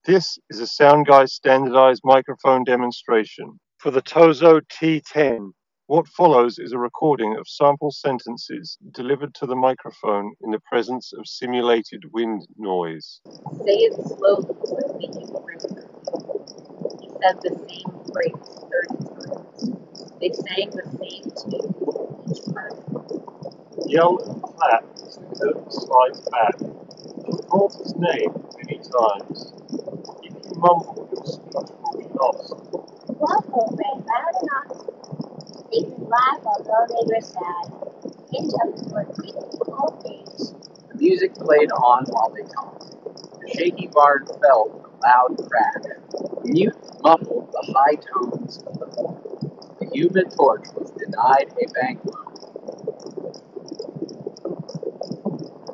This is a Soundguy standardized microphone demonstration. For the Tozo T10, what follows is a recording of sample sentences delivered to the microphone in the presence of simulated wind noise. Say it slowly so we can remember. He said the same phrase 30 times. They sang the same tune each time. Yell and clap as the curtain slides back. He calls his name many times. If you mumble, your speech will be lost. Waffle ran loud and often. They could laugh although they were sad. Interrupts were quick old age. The music played on while they talked. The shaky barn fell with a loud crash. Mute muffled the high tones of the horn. The human torch was denied a bank loan.